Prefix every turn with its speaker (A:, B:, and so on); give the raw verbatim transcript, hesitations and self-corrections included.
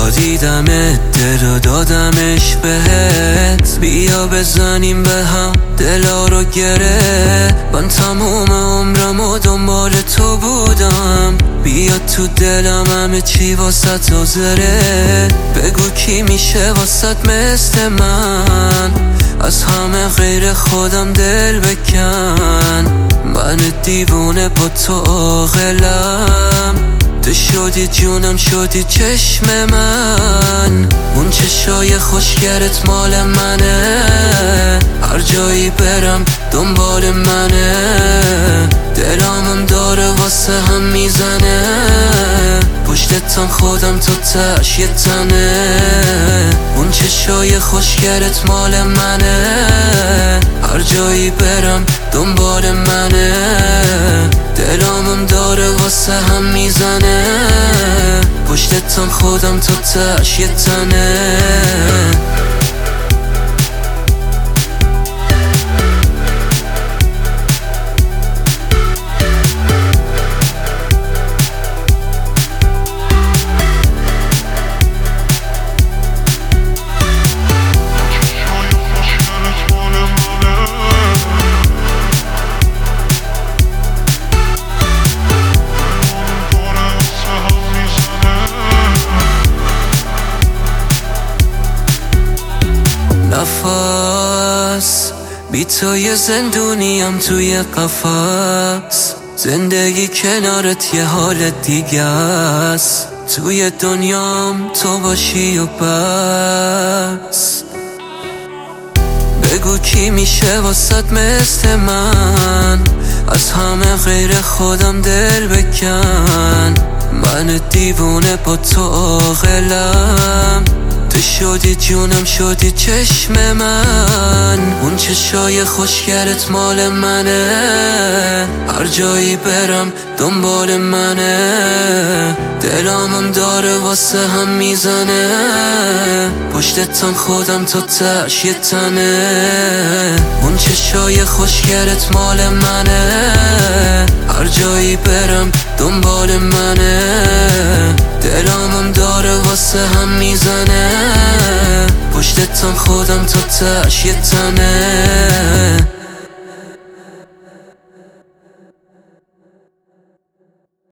A: بارها دیدمت، دل رو دادمش بهت. بیا بزنیم به هم دلا رو گره. من تموم عمرم و دنبال تو بودم. بیا تو دلم همه چی واسط حاضره. بگو کی میشه واسط مثل من، از همه غیر خودم دل بکن. من دیوونه با تو عاقلم، تو شدی جونم شدی چشم من. اون چشای خوشگرت مال منه، هر جایی برم دنبال منه. دلامم داره واسه هم میزنه، پشتتم خودم تو تش یه تنه. اون چشای خوشگرت مال منه، هر جایی برم دنبال منه. دلامم داره واسه هم میزنه، پشتتم خودم تو تش یه تنه. نفس بی تو یه زندونیم توی قفس. زندگی کنارت یه حال دیگه است، توی دنیام تو باشی و بس. بگو کی میشه واسط مثل من، از همه غیر خودم دل بکن. من دیوونه با تو عاقلم، تو شدی جونم شدی چشم من. اون چشای خوشگرت مال منه، هر جایی برم دنبال منه. دلامم داره واسه هم میزنه، پشتتم خودم تو تش یه تنه. اون چشای خوشگرت مال منه، هر جایی برم دنبال منه. دلامم داره واسه هم میزنه، پشتتم خودم تو تش یه تنه.